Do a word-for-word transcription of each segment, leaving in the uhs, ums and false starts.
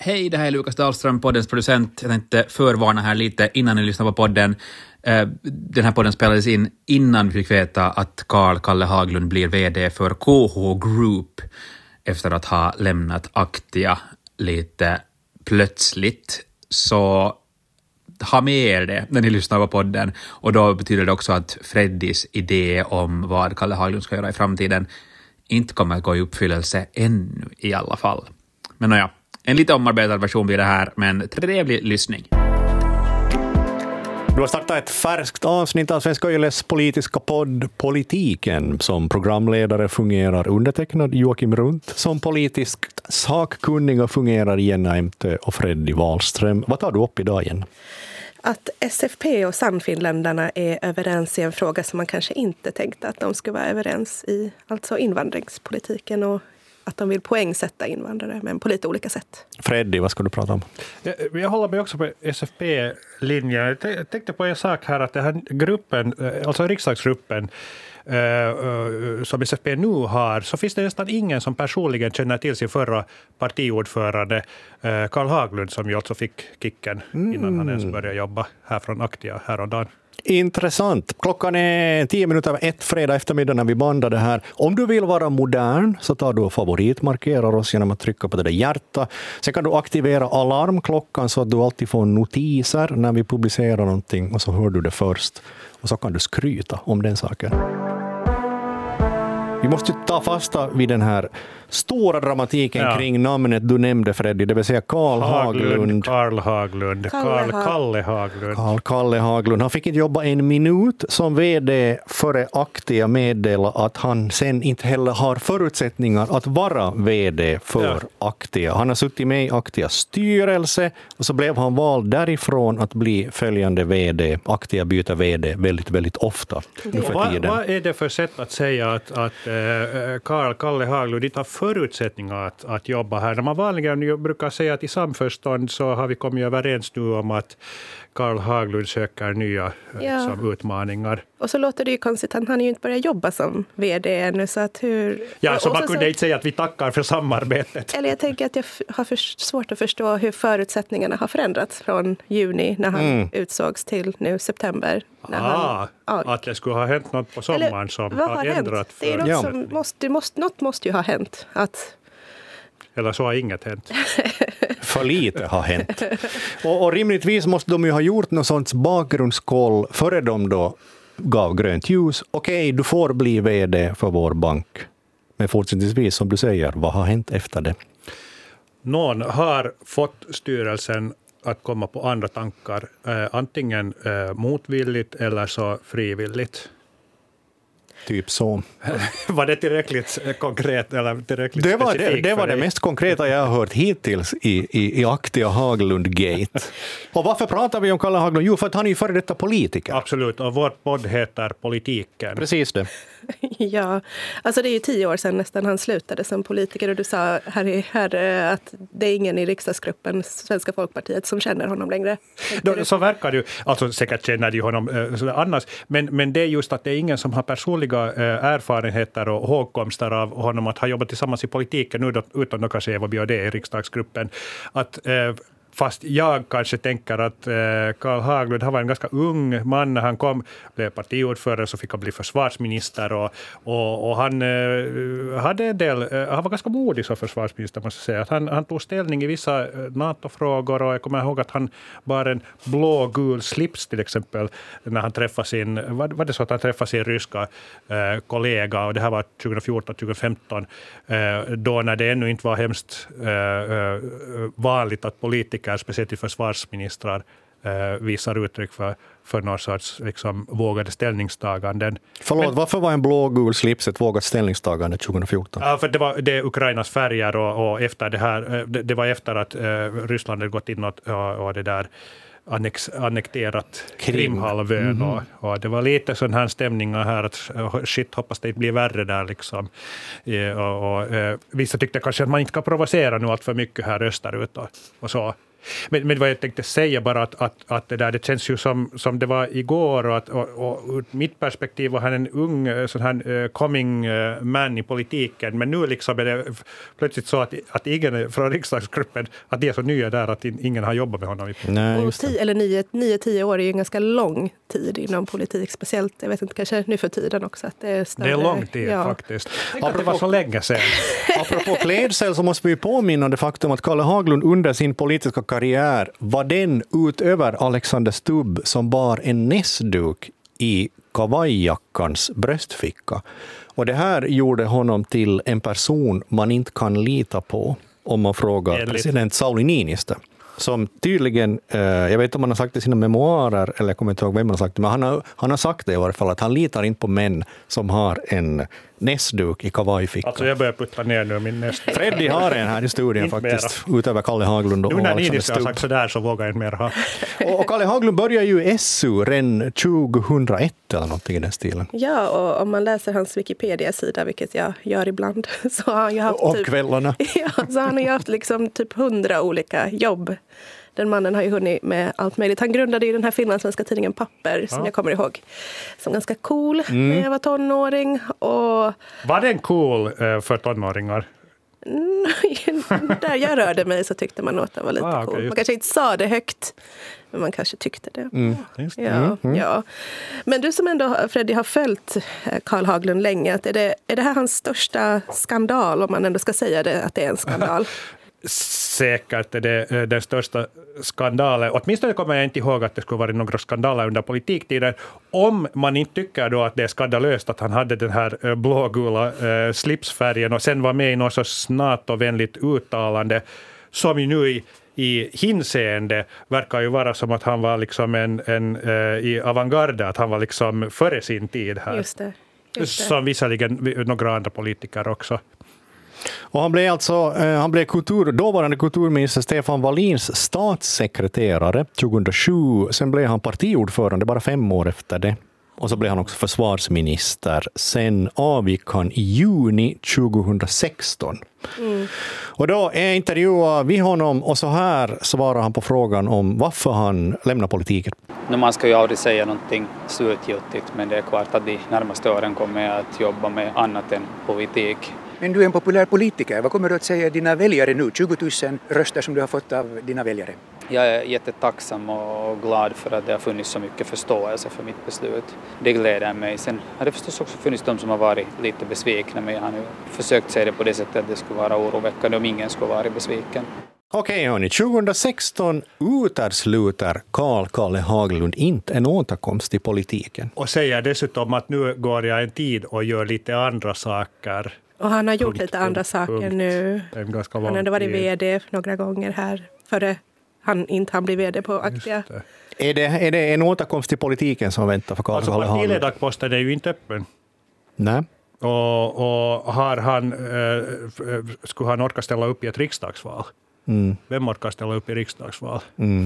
Hej, det här är Lukas Dahlström, poddens producent. Jag tänkte förvarna här lite innan ni lyssnar på podden. Den här podden spelades in innan vi fick veta att Carl Kalle Haglund blir vd för K H Group efter att ha lämnat Aktia lite plötsligt. Så ha med er det när ni lyssnar på podden. Och då betyder det också att Freddys idé om vad Kalle Haglund ska göra i framtiden inte kommer att gå i uppfyllelse ännu i alla fall. Men nåja, en lite omarbetad version blir det här, men trevlig lyssning. Du har startat ett färskt avsnitt av Svenska Yles politiska podd Politiken. Som programledare fungerar undertecknad Joakim Runt. Som politiskt sakkunniga fungerar Jenna Emte och Freddy Wahlström. Vad tar du upp idag igen? Att S F P och Sannfinländarna är överens i en fråga som man kanske inte tänkte att de skulle vara överens i. Alltså invandringspolitiken, och att de vill poängsätta invandrare, men på lite olika sätt. Freddy, vad ska du prata om? Jag, jag håller mig också på S F P-linjen. Jag tänkte på en sak här, att den här gruppen, alltså riksdagsgruppen Uh, uh, som S F P nu har, så finns det nästan ingen som personligen känner till sin förra partiordförande uh, Carl Haglund, som ju alltså fick kicken mm. innan han ens började jobba här från Aktia häromdagen. Intressant. Klockan är tio minuter över ett fredag eftermiddag när vi bandar det här. Om du vill vara modern så tar du och favoritmarkerar oss genom att trycka på det där hjärta. Sen kan du aktivera alarmklockan så att du alltid får notiser när vi publicerar någonting, och så hör du det först. Och så kan du skryta om den saken. Vi måste ta fasta vid den här stora dramatiken ja. kring namnet du nämnde, Freddy, det vill säga Carl Haglund. Carl Haglund. Carl Kalle Haglund. Carl Kalle Haglund. Han fick inte jobba en minut som vd före Aktia meddela att han sen inte heller har förutsättningar att vara vd för ja. Aktia. Han har suttit med i Aktias styrelse och så blev han vald därifrån att bli följande vd. Aktia byter vd väldigt, väldigt ofta nu för tiden. Vad, vad är det för sätt att säga att, att äh, Carl Kalle Haglund inte har förutsättningar att, att jobba här? När man vanligen brukar säga att i samförstånd så har vi kommit överens nu om att Carl Haglund söker nya ja. som utmaningar. Och så låter det ju konstigt att han ju inte börjat jobba som vd ännu, så att hur... Ja, så och man så, kunde så, inte säga att vi tackar för samarbetet. Eller jag tänker att jag har för svårt att förstå hur förutsättningarna har förändrats från juni när han mm. utsågs till nu september. När ah, han, att det skulle ha hänt något på sommaren eller, som har, har ändrat det är något, ja. som måste, måste, något måste ju ha hänt. Att... Eller så har inget hänt. För lite har hänt. Och, och rimligtvis måste de ju ha gjort någon sorts bakgrundskoll före de då gav grönt ljus. Okej, okay, du får bli vd för vår bank. Men fortsättningsvis, som du säger, vad har hänt efter det? Någon har fått styrelsen att komma på andra tankar. Eh, antingen eh, motvilligt eller så frivilligt. Typ så. Var det tillräckligt konkret eller tillräckligt det var specifikt? Det, det var det mest konkreta jag har hört hittills i, i, i Aktia Haglund-gate. Och varför pratar vi om Kalle Haglund? Jo, för att han är ju före detta politiker. Absolut, och vår podd heter Politiken. Precis det. Ja, alltså det är ju tio år sedan nästan han slutade som politiker, och du sa här, här att det är ingen i riksdagsgruppen Svenska Folkpartiet som känner honom längre. Då, så verkar det ju, alltså säkert känner de honom eh, annars, men, men det är just att det är ingen som har personliga eh, erfarenheter och hågkomster av honom att ha jobbat tillsammans i politiken nu då, utan då kanske Eva Biaudet i riksdagsgruppen. Att eh, fast jag kanske tänker att eh, Carl Haglund, han var en ganska ung man när han kom, blev partiordförande, så fick han bli försvarsminister, och, och, och han eh, hade en del, eh, han var ganska modig som försvarsminister, måste jag säga. Att han, han tog ställning i vissa eh, NATO-frågor, och jag kommer ihåg att han bar en blå-gul slips till exempel när han träffade sin, var, var det så att han träffade sin ryska eh, kollega, och det här var tjugo fjorton tjugo femton, eh, då när det ännu inte var hemskt eh, vanligt att politiker, speciellt försvarsministrar, eh, visar uttryck för, för någon sorts liksom, vågade ställningstaganden. Förlåt, Men, varför var en blågul slips ett vågat ställningstagande tjugo fjorton? Ja, för det var det Ukrainas färger, och, och efter det här, det, det var efter att eh, Ryssland hade gått in och, och, och det där annex, annekterat Krim. Krimhalvön, mm-hmm. och, och det var lite sån här stämningar här att shit, hoppas det inte blir värre där liksom. E, och, och, eh, vissa tyckte kanske att man inte kan provocera nu allt för mycket här österut och, och så. Men, men vad jag tänkte säga bara att, att, att det där, det känns ju som, som det var igår och, att, och, och ur mitt perspektiv var han en ung sån här uh, coming uh, man i politiken, men nu liksom är det plötsligt så att, att ingen från riksdagsgruppen, att de är så nya där att ingen har jobbat med honom. Nej, och tio, eller nio, nio, tio år är ju en ganska lång tid inom politik, speciellt, jag vet inte, kanske nu för tiden också. Att det, är större, det är lång tid ja. faktiskt. Apropå, det var så länge sedan. Apropå klädsel så måste vi påminna det faktum att Kalle Haglund under sin politiska karriär var den utöver Alexander Stubb som bar en näsduk i kavajjackans bröstficka. Och det här gjorde honom till en person man inte kan lita på om man frågar Enligt. president Sauli Niinistö. Som tydligen, eh, jag vet inte om han har sagt det i sina memoarer, eller jag kommer inte ihåg vem han har sagt det, men han har, han har sagt det i varje fall, att han litar inte på män som har en näsduk i kavajfickan. Alltså jag börjar putta ner nu min näsduk. Freddy har en här i studien faktiskt, utöver Kalle Haglund och Alexander Stubb. Nu när Niinistö har sagt sådär så vågar jag inte mer ha. och, och Kalle Haglund börjar ju S U redan tjugohundraett eller någonting i den stilen. Ja, och om man läser hans Wikipedia-sida, vilket jag gör ibland, så har han ju haft och typ, kvällarna. Ja, så han har ju haft liksom typ hundra olika jobb. Den mannen har ju hunnit med allt möjligt. Han grundade ju den här finlandssvenska tidningen Papper, som ja. jag kommer ihåg, som ganska cool mm. när jag var tonåring. Och var den cool uh, för tonåringar? Där jag rörde mig så tyckte man att det var lite ah, okay, cool. Man kanske inte sa det högt, men man kanske tyckte det. Mm. Ja, mm, mm. ja. Men du som ändå, Freddy, har följt Carl Haglund länge, att är, det, är det här hans största skandal, om man ändå ska säga det, att det är en skandal? Säkert är det den största skandalen. Åtminstone kommer jag inte ihåg att det skulle vara några skandaler under politiktiden. Om man inte tycker då att det är skandalöst att han hade den här blågula eh, slipsfärgen och sen var med i något så snart och vänligt uttalande som ju nu i, i hinseende verkar ju vara som att han var liksom en, en eh, i avantgarde, att han var liksom före sin tid här. Just det, just det. Som visserligen några andra politiker också. Och han blev alltså eh, han blev kultur, dåvarande kulturminister Stefan Wallins statssekreterare tjugohundrasju. Sen blev han partiordförande bara fem år efter det. Och så blev han också försvarsminister. Sen avgick han i juni tjugohundrasexton. Mm. Och då är intervjuade vi honom och så här svarar han på frågan om varför han lämnar politiken. No, man ska ju aldrig säga någonting slutgiltigt, men det är klart att de närmaste åren kommer jag att jobba med annat än politik. Men du är en populär politiker. Vad kommer du att säga dina väljare nu? tjugo tusen röster som du har fått av dina väljare. Jag är jättetacksam och glad för att det har funnits så mycket förståelse för mitt beslut. Det gläder mig. Sen har det förstås också funnits de som har varit lite besvikna, men jag har nu försökt säga det på det sättet att det skulle vara oroväckande om ingen skulle vara besviken. Okej hörni, tjugohundrasexton utesluter Carl Kalle Haglund inte en återkomst i politiken. Och säger dessutom att nu går jag en tid och gör lite andra saker. Och han har gjort punkt, lite andra punkt, saker punkt. nu. Han hade varit vd några gånger här före han inte han blev vd på Aktia. Är det, är det en återkomst i politiken som väntar för Carl alltså, Kalle Haglund? Partiledarposten är ju inte öppen. Nej. Och, och har han, eh, skulle han orka ställa upp i ett riksdagsval? Mm. Vem orkar ställa upp i riksdagsval? Mm.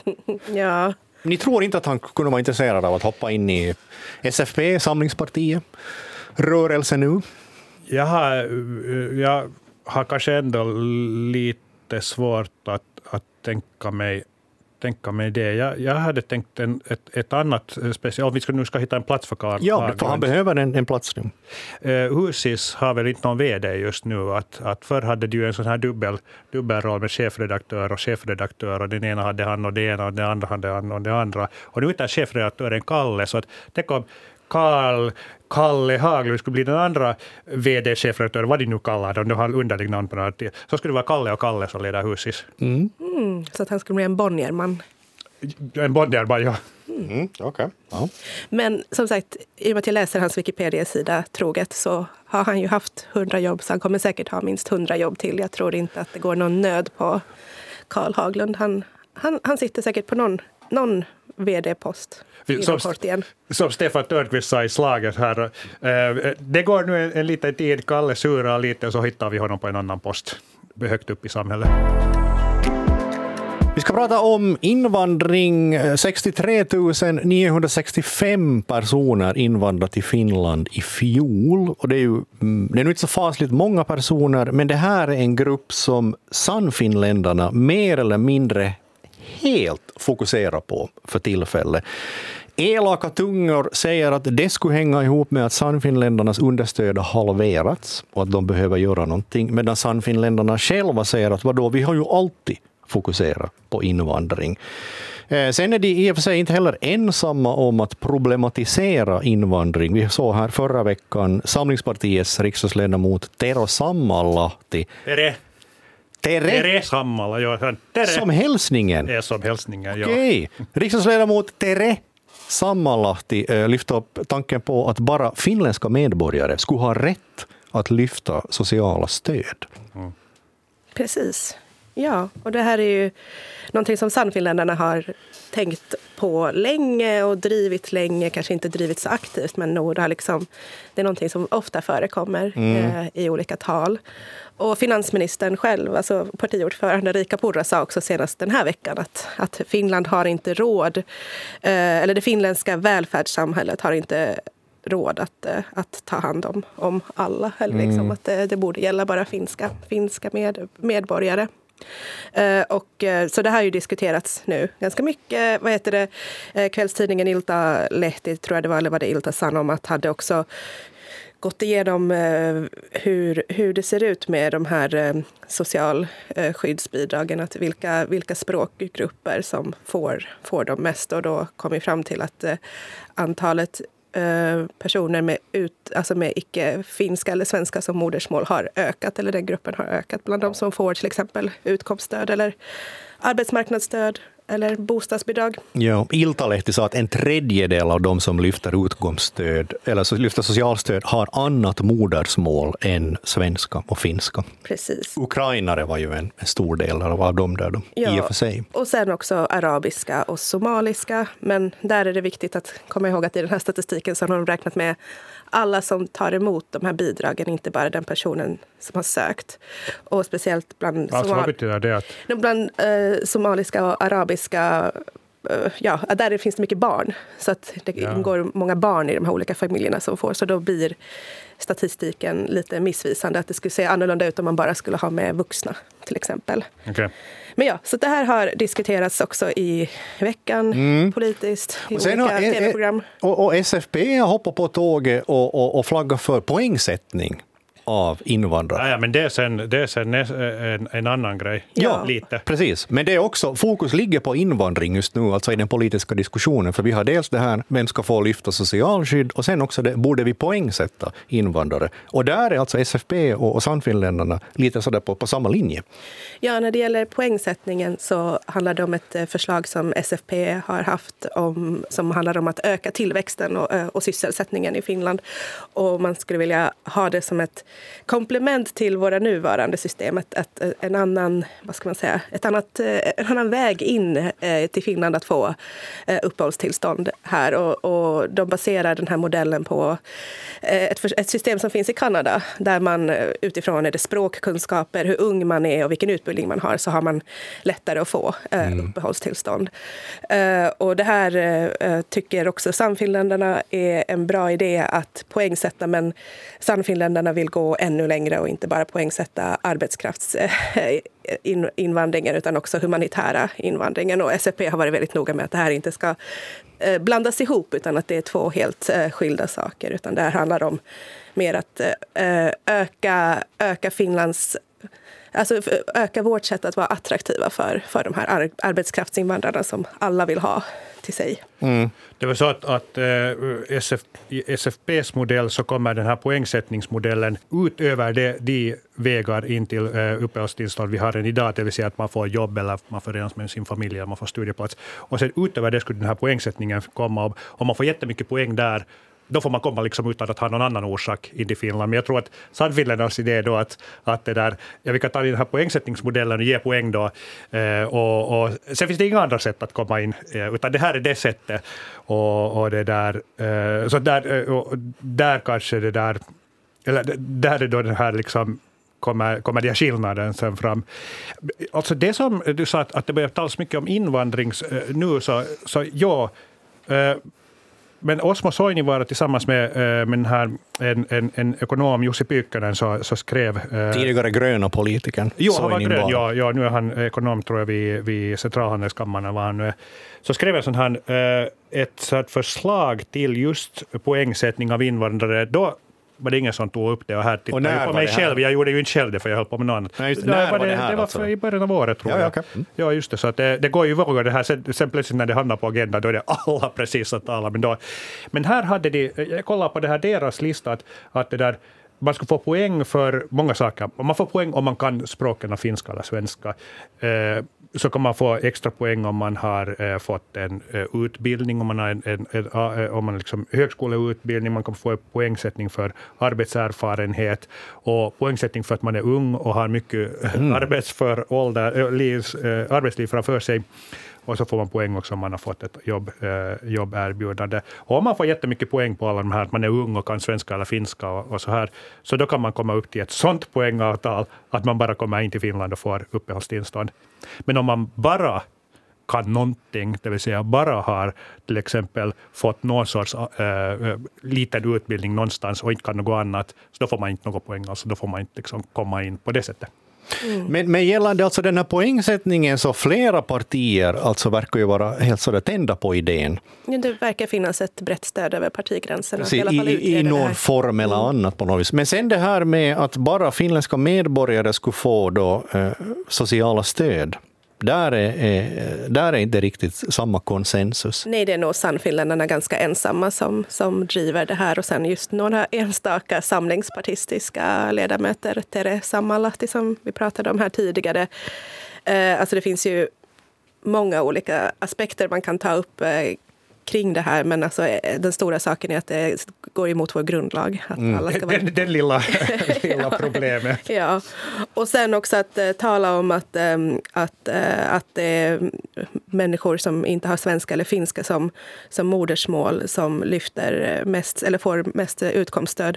ja. Ni tror inte att han kunde vara intresserad av att hoppa in i S F P, Samlingspartiet, rörelsen nu? Jag har, jag har kanske ändå lite svårt att, att tänka mig tänka mig det. Jag, jag hade tänkt en, ett, ett annat special. Vi ska nu ska hitta en plats för Carl. Ja, för han behöver en, en plats nu. Uh, Husis har väl inte någon vd just nu. Att, att förr hade du en sån här dubbel, dubbelroll med chefredaktör och chefredaktör. Och den ena hade han och det ena och den andra hade han och det andra. Och nu är chefredaktören Kalle. Så att tänk om Carl, Kalle Haglund skulle bli den andra vd-chefredaktören, vad de nu kallar dem, de har underlig namn på det. Så skulle det vara Kalle och Kalle som leder Husis. Mm. Mm, så att han skulle bli en Bonnierman. En Bonnierman, ja. Mm, okay. Ja. Men som sagt, i och med att jag läser hans Wikipedia-sida troget så har han ju haft hundra jobb, så han kommer säkert ha minst hundra jobb till. Jag tror inte att det går någon nöd på Carl Haglund. Han, han, han sitter säkert på någon, någon vd-post. Som, som Stefan Törnqvist sa i slaget här. Eh, det går nu en, en liten tid, Kalle surar lite och så hittar vi honom på en annan post högt upp i samhället. Vi ska prata om invandring. sextiotre tusen niohundrasextiofem personer invandrat till Finland i fjol. Och det är ju det är nu inte så fasligt många personer, men det här är en grupp som sannfinländarna mer eller mindre helt fokuserar på för tillfället. Elaka tungor säger att det skulle hänga ihop med att Sannfinländarnas understöd har halverats och att de behöver göra någonting. Medan Sannfinländarna själva säger att vadå, vi har ju alltid fokuserat på invandring. Sen är de i och för sig inte heller ensamma om att problematisera invandring. Vi såg här förra veckan Samlingspartiets riksdagsledamot Tero Sammalahti. Tere. Tere. Tere Sammala, ja. Tere. Som hälsningen. Är som hälsningen, ja. Okej. Riksdagsledamot Tere Sammalahti äh, lyfte upp tanken på att bara finländska medborgare skulle ha rätt att lyfta sociala stöd. Mm. Precis. Ja, och det här är ju någonting som Sannfinländarna har tänkt på länge och drivit länge, kanske inte drivit så aktivt, men nog det, har liksom, det är någonting som ofta förekommer mm. eh, i olika tal. Och finansministern själv, alltså partiordförande Riikka Purra, sa också senast den här veckan att, att Finland har inte råd, eh, eller det finländska välfärdssamhället har inte råd att, att ta hand om, om alla. Eller liksom mm. att det, det borde gälla bara finska, finska med, medborgare. Uh, och, uh, så det har ju diskuterats nu ganska mycket. Vad heter det? Uh, kvällstidningen Iltalehti, tror jag det var, eller var det Ilta Sanom, att hade också gått igenom uh, hur, hur det ser ut med de här uh, socialskyddsbidragen, uh, att vilka, vilka språkgrupper som får, får dem mest, och då kom vi fram till att uh, antalet personer med, ut, alltså med icke-finska eller svenska som modersmål har ökat, eller den gruppen har ökat bland de som får till exempel utkomststöd eller arbetsmarknadsstöd eller bostadsbidrag. Ja, Iltalehti sa att en tredjedel av de som lyfter utkomststöd eller så lyfter socialstöd har annat modersmål än svenska och finska. Precis. Ukrainare var ju en, en stor del av dem där då, ja, i och för sig. Och sen också arabiska och somaliska, men där är det viktigt att komma ihåg att i den här statistiken så har de räknat med alla som tar emot de här bidragen, inte bara den personen som har sökt. Och speciellt bland, alltså, vad betyder det att... bland eh, somaliska och arabiska, eh, ja, där finns det mycket barn. Så att det ja. ingår många barn i de här olika familjerna som får. Så då blir statistiken lite missvisande, att det skulle se annorlunda ut om man bara skulle ha med vuxna till exempel. Okay. Men ja, så det här har diskuterats också i veckan, mm. politiskt, i olika har, tv-program. Och, och S F P har hoppat på tåget och, och, och flaggat för poängsättning av invandrare. Ja, ja, men det är sen, det är sen en, en annan grej. Ja, lite. Precis. Men det är också, fokus ligger på invandring just nu, alltså i den politiska diskussionen. För vi har dels det här, vem ska få lyfta socialskydd, och sen också det, borde vi poängsätta invandrare. Och där är alltså S F P och, och Sannfinländarna lite sådär på, på samma linje. Ja, när det gäller poängsättningen så handlar det om ett förslag som S F P har haft om, som handlar om att öka tillväxten och, och sysselsättningen i Finland. Och man skulle vilja ha det som ett komplement till våra nuvarande system, att, att en annan, vad ska man säga, ett annat, en annan väg in eh, till Finland att få eh, uppehållstillstånd här, och, och de baserar den här modellen på eh, ett, ett system som finns i Kanada, där man utifrån är det språkkunskaper, hur ung man är och vilken utbildning man har, så har man lättare att få eh, mm. uppehållstillstånd. Eh, och det här eh, tycker också Sannfinländarna är en bra idé att poängsätta, men Sannfinländarna vill gå ännu längre och inte bara poängsätta arbetskraftsinvandringen utan också humanitära invandringen. Och S F P har varit väldigt noga med att det här inte ska blandas ihop, utan att det är två helt skilda saker. Utan det här handlar om mer att öka, öka Finlands... Alltså öka vårt sätt att vara attraktiva för, för de här arbetskraftsinvandrarna som alla vill ha till sig. Mm. Det var så att, att äh, S F, i S F P:s modell så kommer den här poängsättningsmodellen utöver det, de vägar in till äh, uppehållstillstånd vi har än idag, det vill säga att man får jobb eller man förenas med sin familj eller man får studieplats. Och sen utöver det skulle den här poängsättningen komma, och om man får jättemycket poäng där, då får man komma liksom utan att ha någon annan orsak in till Finland. Men jag tror att Sannfinländarnas idé är då att, att det där, ja, vi kan ta den här poängsättningsmodellen och ge poäng då. Eh, och, och sen finns det inga andra sätt att komma in, eh, utan det här är det sättet. Och, och det där, eh, så där, och där kanske det där, eller där är då den här liksom, kommer, kommer de här skillnaden sen fram. Alltså det som du sa, att, att det börjar talas mycket om invandring nu, så, så ja, eh, men Osmo Soinivaara tillsammans med, med den här, en, en, en ekonom, Jussi Pyykkönen, så, så skrev... Tidigare gröna politikern. Jo, han var grön. Ja, ja, nu är han ekonom, tror jag, vid, vid Centralhandelskammaren. Var han nu är. Så skrev jag sån här, ett sånt förslag till just poängsättning av invandrare. Då var det ingen som tog upp det. Och här tittade jag på mig själv. Jag gjorde ju inte själv det, för jag höll på med något annat. Nej, just, när var det, det här det var alltså? för i början av året, tror ja, jag. Ja, okay. mm. ja, just det. Så att det, det går ju vågor det här. Sen, sen plötsligt när det hamnar på agendan, då är det alla precis att tala. Men, då, men här hade de, jag kollar på det här, deras lista, att, att det där, man ska få poäng för många saker. Man får poäng om man kan språken finska eller svenska. Eh, så kan man få extra poäng om man har eh, fått en eh, utbildning, om man har en, en, en, en, om man liksom högskoleutbildning. Man kan få poängsättning för arbetserfarenhet och poängsättning för att man är ung och har mycket mm. arbetsför ålder, äh, livs, äh, arbetsliv framför sig. Och så får man poäng också om man har fått ett jobb, eh, jobberbjudande. Och om man får jättemycket poäng på alla de här, att man är ung och kan svenska eller finska och, och så här, så då kan man komma upp till ett sånt poängavtal att man bara kommer in till Finland och får uppehållstillstånd. Men om man bara kan någonting, det vill säga bara har till exempel fått någon sorts äh, liten utbildning någonstans och inte kan något annat, så då får man inte något poäng, alltså då får man inte liksom komma in på det sättet. Mm. Men, men gällande alltså den här poängsättningen, så flera partier alltså verkar ju vara helt sådär tända på idén. Ja, det verkar finnas ett brett stöd över partigränserna. Precis, i, i, i någon form eller mm. annat på något vis. Men sen det här med att bara finländska medborgare skulle få då, eh, sociala stöd. Där är, är, där är inte riktigt samma konsensus. Nej, det är nog sannfinländarna ganska ensamma som, som driver det här. Och sen just några enstaka samlingspartistiska ledamöter, Tere Sammalahti som vi pratade om här tidigare. Eh, alltså det finns ju många olika aspekter man kan ta upp eh, kring det här, men alltså, den stora saken är att det går emot vår grundlag. Att mm. alla ska vara... Den, den lilla, lilla ja. problemet. Ja, och sen också att uh, tala om att, um, att, uh, att det är människor som inte har svenska eller finska som, som modersmål som lyfter mest, eller får mest utkomststöd.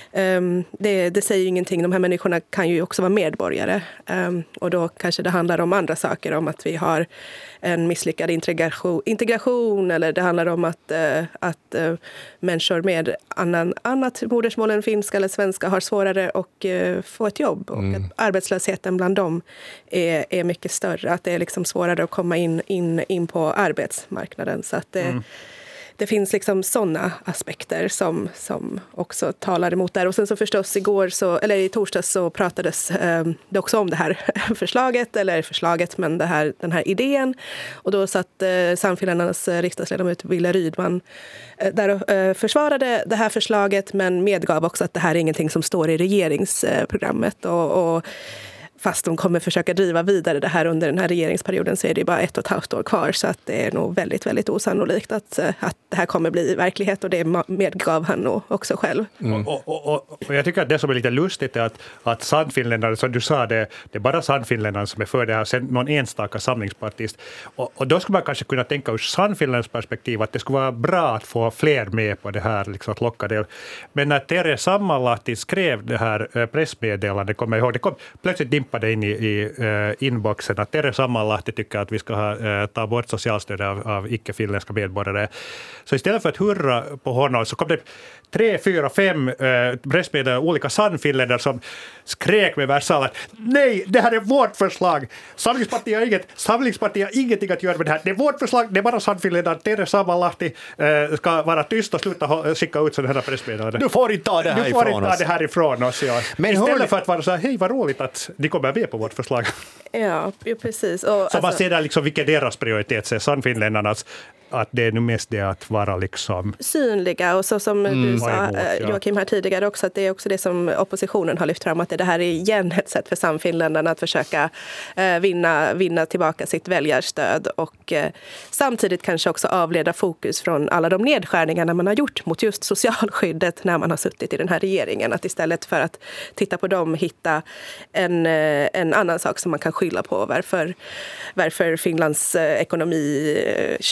Um, det, det säger ju ingenting. De här människorna kan ju också vara medborgare. Um, och då kanske det handlar om andra saker, om att vi har en misslyckad integration, integration eller det handlar om att, uh, att uh, människor med annan, annat modersmål än finska eller svenska har svårare att uh, få ett jobb. Och mm. att arbetslösheten bland dem är, är mycket större. Att det är liksom svårare att komma in, in, in på arbetsmarknaden. Så att det, mm. det finns liksom sådana aspekter som, som också talar emot där. Och sen så förstås igår, så, eller i torsdags så pratades eh, det också om det här förslaget, eller förslaget, men det här, den här idén. Och då satt eh, Sannfinländarnas riksdagsledamot Wille Rydman eh, där och eh, försvarade det här förslaget, men medgav också att det här är ingenting som står i regeringsprogrammet. Och, och fast de kommer försöka driva vidare det här under den här regeringsperioden, så är det bara ett och ett halvt år kvar. Så att det är nog väldigt, väldigt osannolikt att, att det här kommer bli verklighet. Och det medgav han nog också själv. Mm. Och, och, och, och jag tycker att det som är lite lustigt är att, att sannfinländare, som du sa, det, det är bara sannfinländare som är för det här. Sen någon enstaka samlingspartist. Och, och då skulle man kanske kunna tänka ur sannfinländars perspektiv att det skulle vara bra att få fler med på det här, liksom att locka det. Men när Tere Sammalahti skrev det här pressmeddelandet, kommer jag ihåg, det kom plötsligt dimpade in i, i uh, inboxen att Tere Sammalahti tycker att vi ska ha, uh, ta bort socialstöd av, av icke-finländska medborgare. Så istället för att hurra på honom så kom det tre, fyra, fem uh, pressmeddelanden, olika sannfinländare som skrek med versal att nej, det här är vårt förslag. Samlingspartiet har, inget, Samlingspartiet har ingenting att göra med det här. Det är vårt förslag, det är bara sannfinländare. Tere Sammalahti uh, ska vara tyst och sluta skicka ut sådana här pressmeddelanden. Du får inte ta det här du får ifrån inte ta oss. det här ifrån oss. Ja. Men istället hur... för att vara så här, hej vad roligt att ni kommer med på vårt förslag. Ja, precis. Och, så alltså... man ser där liksom vilka deras prioritet är, sannfinländarnas, att det är nu mest det att vara liksom synliga, och så som mm. du sa emot, ja. Joakim här tidigare också, att det är också det som oppositionen har lyft fram, att det här är igen ett sätt för sannfinländarna att försöka eh, vinna, vinna tillbaka sitt väljarstöd och eh, samtidigt kanske också avleda fokus från alla de nedskärningarna man har gjort mot just socialskyddet när man har suttit i den här regeringen, att istället för att titta på dem hitta en, eh, en annan sak som man kan skylla på varför, varför Finlands eh, ekonomi eh, kämpar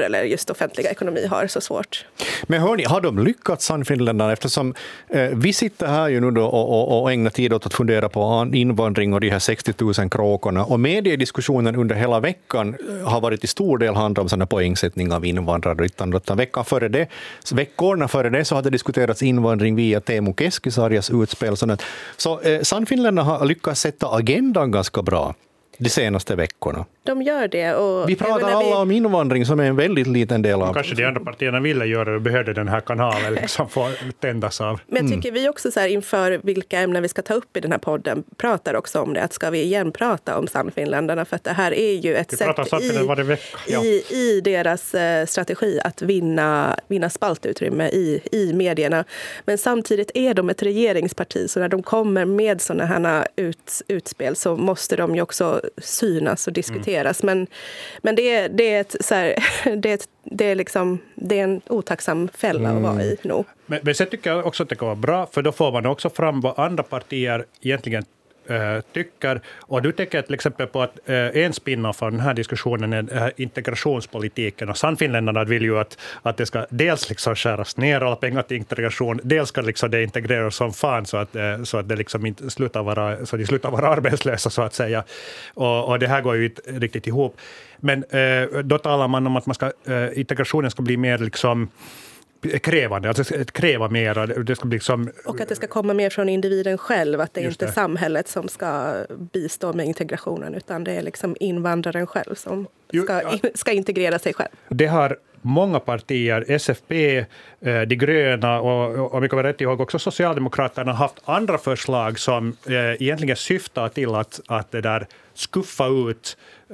eller just offentliga ekonomi har så svårt. Men hörni, har de lyckats, Sannfinländarna, eftersom eh, vi sitter här ju nu då och, och, och ägnar tid åt att fundera på invandring och de här sextio tusen kråkorna, och mediediskussionen under hela veckan har varit i stor del handlat om sådana poängsättning av invandrare, utan veckan före det, veckorna före det så hade diskuterats invandring via Teemu Keskisarjas utspel. Sådant. Så eh, Sannfinländarna har lyckats sätta agendan ganska bra de senaste veckorna. De gör det. Och vi pratar alla vi... om invandring som är en väldigt liten del av... Kanske de andra partierna ville göra det, behövde den här kanalen liksom få tändas av. Men jag tycker mm. vi också så här, inför vilka ämnen vi ska ta upp i den här podden pratar också om det, att ska vi igen prata om Sannfinländarna, för att det här är ju ett vi sätt i, varje vecka. Ja. i, i deras uh, strategi att vinna, vinna spaltutrymme i, i medierna. Men samtidigt är de ett regeringsparti, så när de kommer med sådana här ut, utspel så måste de ju också synas och diskuteras. Mm. Men, men det, är, det, är ett, så här, det, är ett, det, är liksom, det är en otacksam fälla mm. att vara i nog. Men, men sen tycker jag också att det kan vara bra, för då får man också fram vad andra partier egentligen äh, tycker. Och du tänker till exempel på att äh, en spin-off av den här diskussionen är äh, integrationspolitiken. Och Sannfinländarna vill ju att, att det ska dels liksom skäras ner alla pengar till integration, dels ska liksom det integreras som fan så att, äh, så att det liksom inte slutar vara, så de slutar vara arbetslösa så att säga. Och, och det här går ju inte riktigt ihop. Men äh, då talar man om att man ska, äh, integrationen ska bli mer liksom krävande, alltså kräva mer. Det ska bli som, och att det ska komma mer från individen själv, att det är inte det. Samhället som ska bistå med integrationen, utan det är liksom invandraren själv som ska, jo, ja. ska integrera sig själv. Det har många partier, S F P, De gröna och om jag kommer rätt ihåg också Socialdemokraterna, har haft andra förslag som eh, egentligen syftar till att, att det där skuffa ut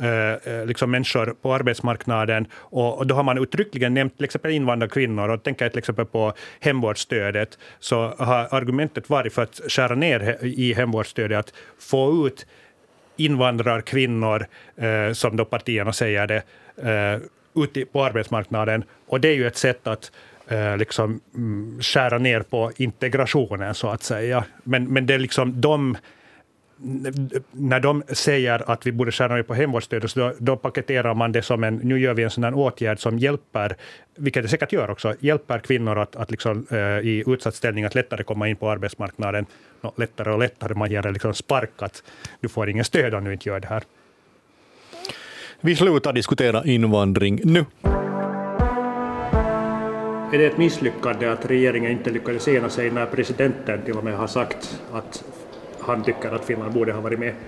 eh, liksom människor på arbetsmarknaden, och, och då har man uttryckligen nämnt till exempel invandrarkvinnor, och tänker till exempel på hemvårdsstödet, så har argumentet varit för att skära ner i hemvårdsstödet att få ut invandrarkvinnor, eh, som då partierna säger det, eh, ute på arbetsmarknaden, och det är ju ett sätt att eh, liksom mm, skära ner på integrationen så att säga. Men, men det är liksom de, när de säger att vi borde skära ner på hemvårdsstödet, så då, då paketerar man det som en, nu gör vi en sån här åtgärd som hjälper, vilket det säkert gör också, hjälper kvinnor att, att liksom, eh, i utsatt ställning att lättare komma in på arbetsmarknaden. Nå, lättare och lättare, man ger det liksom spark att du får ingen stöd om du inte gör det här. Vi slutar diskutera invandring nu. Är det ett misslyckande att regeringen inte lyckades ena sig när presidenten till och med har sagt att han tycker att Finland borde ha varit med?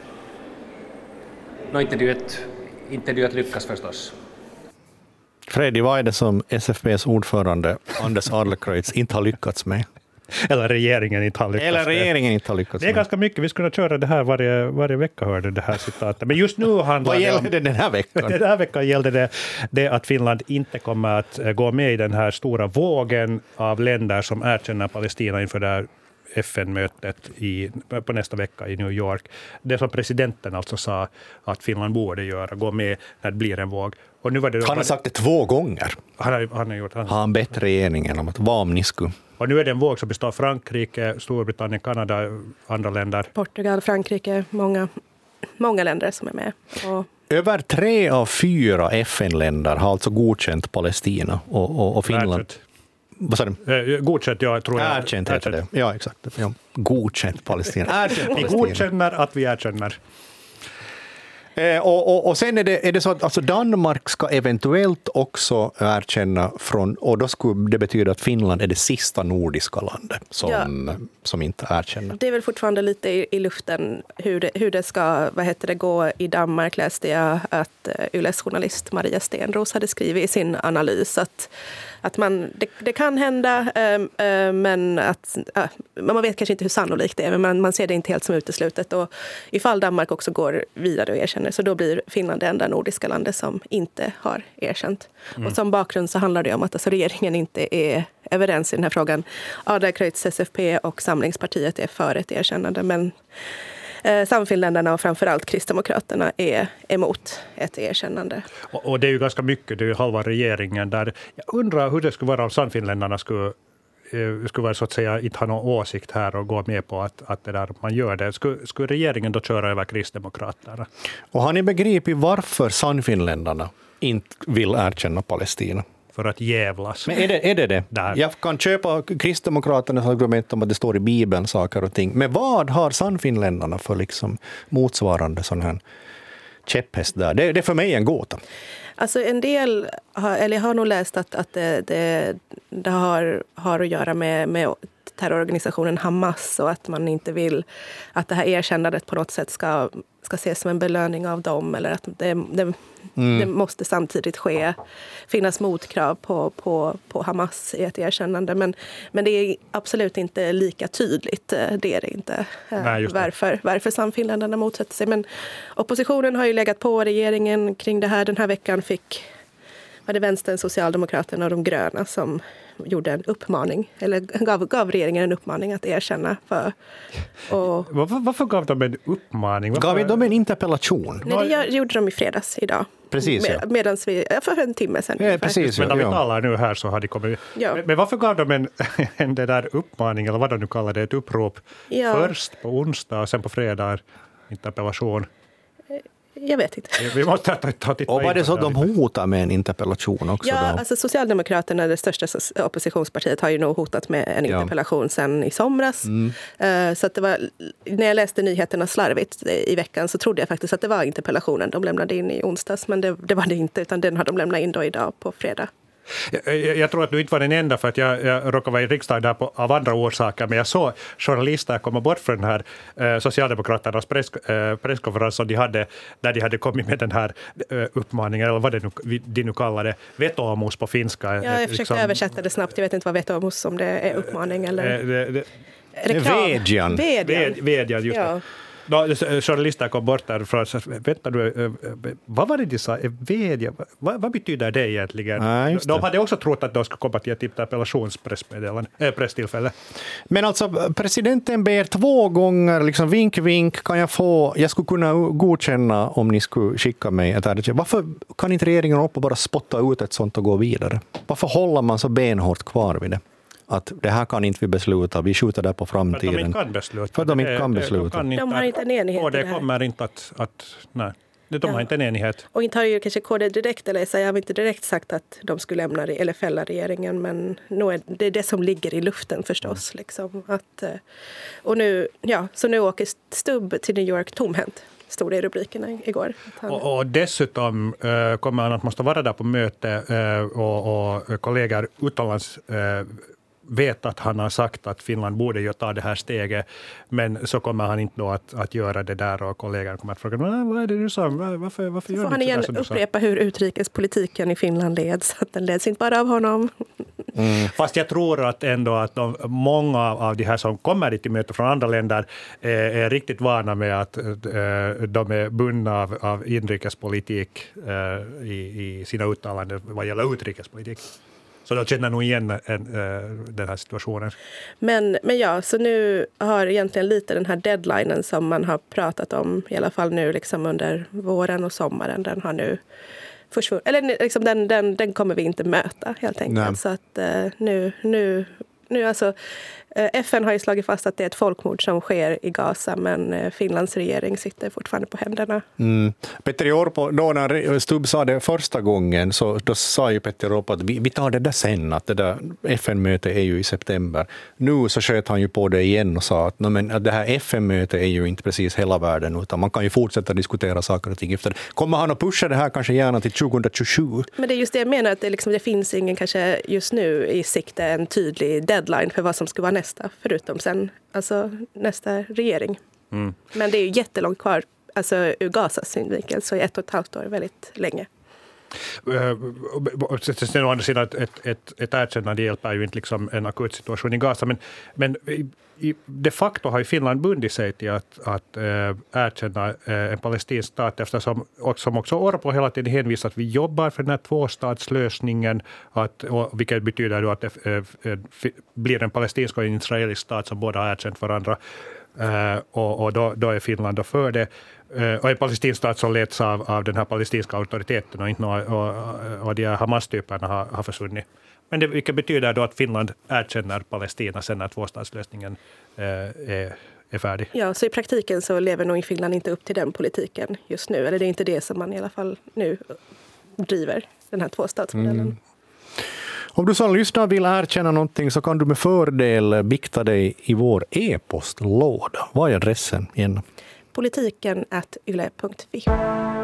No, inte det ett, inte det att lyckas förstås. Fredrik, vad är det som S F P:s ordförande Anders Adlercreutz inte har lyckats med? Eller regeringen inte har lyckats Eller regeringen inte har lyckats Det är ganska mycket. Vi skulle köra det här varje, varje vecka, hörde det här citatet. Men just nu handlar Vad det om... gällde det den här veckan? Den här veckan gällde det, det att Finland inte kommer att gå med i den här stora vågen av länder som erkänner Palestina inför det här F N-mötet i, på nästa vecka i New York. Det som presidenten alltså sa att Finland borde göra, gå med när det blir en våg. Och nu var det, han har sagt det två gånger. Han har, han har gjort han. Har han bett regeringen om att vad om ni skulle. Och nu är det en våg som består av Frankrike, Storbritannien, Kanada, andra länder. Portugal, Frankrike, många, många länder som är med. Och över tre av fyra F N-länder har alltså godkänt Palestina och, och, och Finland. Världsrätt. Vad sa du? Eh, godkänt, jag tror jag. Erkänt heter det. Ja, exakt. Ja. Godkänt Palestina. Erkänt Vi Palestina. godkänner att vi erkänner. Eh, och, och, och sen är det, är det så att alltså Danmark ska eventuellt också erkänna från, och då skulle det betyda att Finland är det sista nordiska landet som, ja. som inte erkänner. Det är väl fortfarande lite i, i luften hur det, hur det ska vad heter det, gå i Danmark, läste jag att uh, Y L E S-journalist Maria Stenros hade skrivit i sin analys att Att man, det, det kan hända, äh, äh, men att, äh, man vet kanske inte hur sannolikt det är, men man, man ser det inte helt som uteslutet. Och ifall Danmark också går vidare och erkänner, så då blir Finland det enda nordiska landet som inte har erkänt. Mm. Och som bakgrund så handlar det om att alltså, regeringen inte är överens i den här frågan. Adlercreutz, S F P och Samlingspartiet är för ett erkännande, men Eh, Sannfinländarna och framförallt Kristdemokraterna är emot ett erkännande. Och, och det är ju ganska mycket, det är ju halva regeringen där. Jag undrar hur det skulle vara om Sannfinländarna skulle, eh, skulle vara så att säga inte ha någon åsikt här och gå med på att, att det där man gör det. Skulle, skulle regeringen då köra över Kristdemokraterna? Och har ni begripit varför Sannfinländarna inte vill erkänna Palestina. För att jävlas. Men är det är det? det? Där. Jag kan köpa Kristdemokraternas argument om att det står i Bibeln saker och ting. Men vad har Sannfinländarna för liksom motsvarande sån här käpphäst där? Det, det är för mig en gåta. Alltså en del, har, eller jag har nog läst att, att det, det, det har, har att göra med, med terrororganisationen Hamas och att man inte vill att det här erkännandet på något sätt ska, ska ses som en belöning av dem, eller att det, det, mm. det måste samtidigt ske, finnas motkrav på, på, på Hamas i ett erkännande. Men, men det är absolut inte lika tydligt, det är det inte. Nej, just det. Varför, varför Sannfinländarna motsätter sig. Men oppositionen har ju legat på regeringen kring det här. Den här veckan fick var det Vänstern, Socialdemokraterna och de gröna som gjorde en uppmaning, eller gav, gav regeringen en uppmaning att erkänna. För, och, varför, varför gav de en uppmaning? Varför? Gav de en interpellation? Nej, det gjorde de i fredags idag. Precis, ja. Med, medans vi, för en timme sedan. Ja, precis, men när vi ja. talar nu här så har de kommit. Ja. Men, men varför gav de en, en det där uppmaning, eller vad de nu kallar det, ett upprop, ja. först på onsdag och sen på fredag interpellation? Jag vet inte. Vi måste ta, ta titta och var det så att de hotar med en interpellation också? Ja, då? alltså Socialdemokraterna, det största oppositionspartiet, har ju nog hotat med en interpellation ja. sedan i somras. Mm. Så att det var, när jag läste nyheterna slarvigt i veckan så trodde jag faktiskt att det var interpellationen de lämnade in i onsdags, men det, det var det inte, utan den har de lämnat in då idag på fredag. Jag, jag, jag tror att du inte var den enda, för att jag, jag råkade vara i riksdagen där på, av andra orsaker, men jag såg journalister komma bort från den här eh, Socialdemokraternas press, eh, presskonferens som de hade, där de hade kommit med den här eh, uppmaningen, eller vad det nu, de nu kallar det, vetoomus på finska. Ja, jag försökte liksom översätta det snabbt, jag vet inte vad vetoomus, om det är uppmaning eller... Eh, det, det, är det krav? Vädjan. Vädjan. Vädjan, just ja. det. No, journalister kom bort därifrån och sa, vänta du, vad var det de sa? Vädja, vad, vad betyder det egentligen? Ah, de hade också trott att de skulle komma till ett interpellationspresstillfälle. Äh, Men alltså, presidenten ber två gånger, liksom vink, vink, kan jag få, jag skulle kunna godkänna om ni skulle skicka mig ett ärende. Varför kan inte regeringen upp och bara spotta ut ett sånt och gå vidare? Varför håller man så benhårt kvar vid det? Att det här kan inte vi besluta, vi skjuter där på framtiden. För de inte kan besluta. För de inte kan besluta. De, kan inte, de har inte en enighet och det i det här. kommer inte att, att nej. De ja. har inte en enighet. Och inte har ju kanske K D direkt, eller så jag har inte direkt sagt att de skulle lämna eller fälla regeringen, men nu är det det som ligger i luften förstås. Liksom, att, och nu, ja, så nu åker Stubb till New York tomhänt, stod det i rubrikerna igår. Han... Och, och dessutom uh, kommer han att måste vara där på möte uh, och, och kollegor utomlands uh, vet att han har sagt att Finland borde ju ta det här steget, men så kommer han inte då att, att göra det där, och kollegan kommer att fråga, vad är det du sa? Varför, varför gör får du han igen upprepa hur utrikespolitiken i Finland leds, att den leds inte bara av honom. Mm. Fast jag tror att ändå att de, många av de här som kommer dit i möte från andra länder är, är riktigt vana med att äh, de är bundna av, av inrikespolitik äh, i, i sina uttalanden vad gäller utrikespolitik. Så de känner nog igen en, en, den här situationen. Men, men ja, så nu har egentligen lite den här deadlinen som man har pratat om, i alla fall nu liksom under våren och sommaren, den har nu försvunnit. Eller liksom den, den, den kommer vi inte möta helt enkelt. Nej. Så att uh, nu, nu, nu alltså, uh, F N har ju slagit fast att det är ett folkmord som sker i Gaza, men uh, Finlands regering sitter fortfarande på händerna. Mm. Petteri Orpo, då när Stubb sa det första gången, så då sa ju Petteri Orpo att vi, vi tar det där sen, att det där F N-mötet är ju i september. Nu så sköt han ju på det igen och sa att, no, men, att det här F N-mötet är ju inte precis hela världen, utan man kan ju fortsätta diskutera saker och ting efter. Kommer han att pusha det här kanske gärna till tjugohundratjugosju? Men det är just det jag menar, att det, liksom, det finns ingen kanske just nu i sikte en tydlig deadline för vad som ska vara nästa, förutom sen alltså nästa regering. Mm. Men det är ju jättelångt kvar, alltså ur Gazas synvinkel, så är ett och ett halvt år väldigt länge. Sen å andra sidan, ett, ett, ett, ett erkännande hjälper ju inte liksom en akut situation i Gaza, men, men i, de facto har ju Finland bundit sig till att, att äh, erkänna äh, en palestinsk stat, eftersom som också Orpo hela tiden hänvisar att vi jobbar för den här tvåstatslösningen, att, och, vilket betyder då att det äh, äh, blir en palestinsk och en israelisk stat som båda har erkänt varandra. Uh, och och då, då är Finland då för det. Uh, och en palestinsk stat som leds av, av den här palestinska auktoriteten, och inte några, och, och de här Hamas-typerna har, har försvunnit. Men det, vilket betyder då att Finland erkänner Palestina sen när tvåstatslösningen uh, är, är färdig. Ja, så i praktiken så lever nog Finland inte upp till den politiken just nu. Eller det är inte det som man i alla fall nu driver den här tvåstatsmodellen. Mm. Om du som lyssnar vill erkänna någonting så kan du med fördel bikta dig i vår e-postlåda. Vad är adressen igen? Politiken at yle punkt fi.